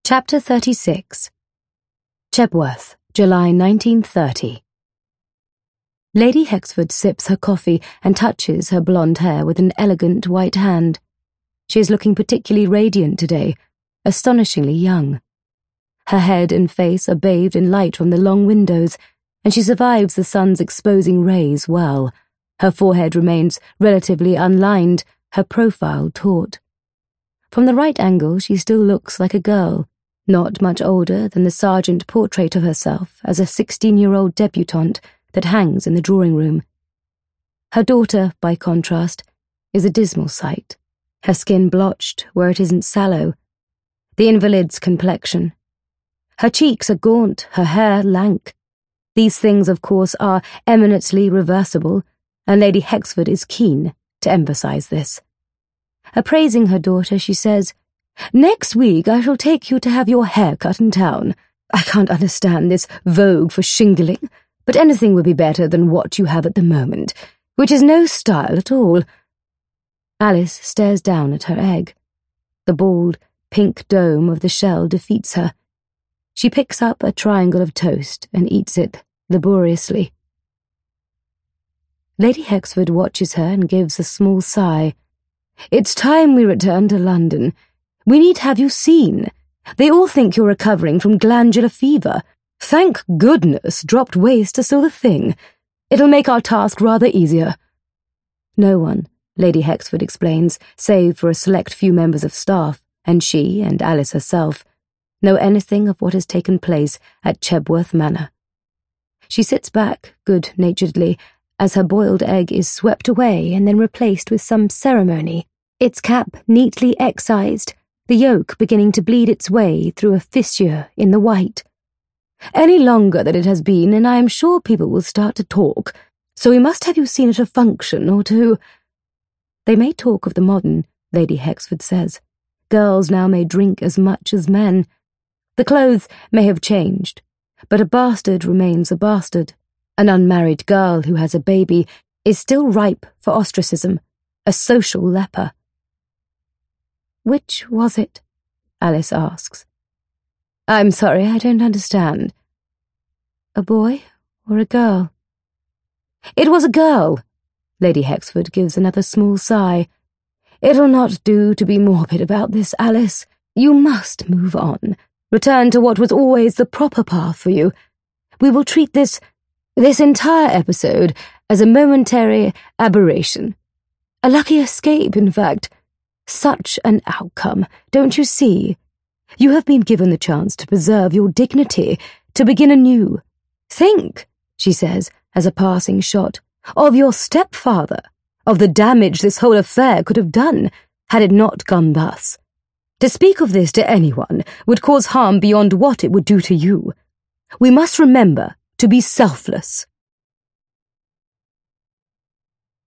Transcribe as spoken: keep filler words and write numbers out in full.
Chapter thirty-six. Chebworth, July nineteen thirty. Lady Hexford sips her coffee and touches her blonde hair with an elegant white hand. She is looking particularly radiant today, astonishingly young. Her head and face are bathed in light from the long windows, and she survives the sun's exposing rays well. Her forehead remains relatively unlined, her profile taut. From the right angle she still looks like a girl, not much older than the Sargent portrait of herself as a sixteen-year-old debutante that hangs in the drawing-room. Her daughter, by contrast, is a dismal sight, her skin blotched where it isn't sallow, the invalid's complexion. Her cheeks are gaunt, her hair lank. These things, of course, are eminently reversible, and Lady Hexford is keen to emphasize this. Appraising her daughter, she says, "Next week I shall take you to have your hair cut in town. I can't understand this vogue for shingling, but anything would be better than what you have at the moment, which is no style at all." Alice stares down at her egg. The bald, pink dome of the shell defeats her. She picks up a triangle of toast and eats it laboriously. Lady Hexford watches her and gives a small sigh. "It's time we return to London. We need to have you seen. They all think you're recovering from glandular fever. Thank goodness dropped waist is still the thing. It'll make our task rather easier." No one, Lady Hexford explains, save for a select few members of staff, and she and Alice herself, know anything of what has taken place at Chebworth Manor. She sits back good-naturedly as her boiled egg is swept away and then replaced with some ceremony, its cap neatly excised, the yolk beginning to bleed its way through a fissure in the white. "Any longer than it has been, and I am sure people will start to talk, so we must have you seen at a function or two." They may talk of the modern, Lady Hexford says. Girls now may drink as much as men. The clothes may have changed, but a bastard remains a bastard. An unmarried girl who has a baby is still ripe for ostracism, a social leper. "Which was it?" Alice asks. "I'm sorry, I don't understand." "A boy or a girl?" "It was a girl." Lady Hexford gives another small sigh. "It'll not do to be morbid about this, Alice. You must move on. Return to what was always the proper path for you. We will treat this, this entire episode as a momentary aberration. A lucky escape, in fact. Such an outcome, don't you see? You have been given the chance to preserve your dignity, to begin anew. Think," she says, as a passing shot, "of your stepfather, of the damage this whole affair could have done, had it not gone thus. To speak of this to anyone would cause harm beyond what it would do to you. We must remember to be selfless."